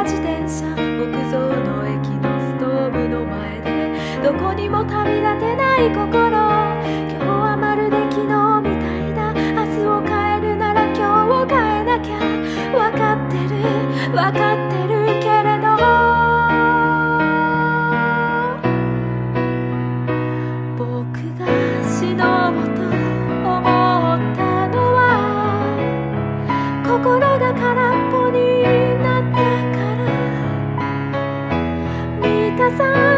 自転車、木造の駅のストーブの前でどこにも旅立てない心、今日はまるで昨日みたいだ、明日を変えるなら今日を変えなきゃ、分かってる分かってるけれど、僕が死のうと思ったのは心が空っぽになったから、満たさ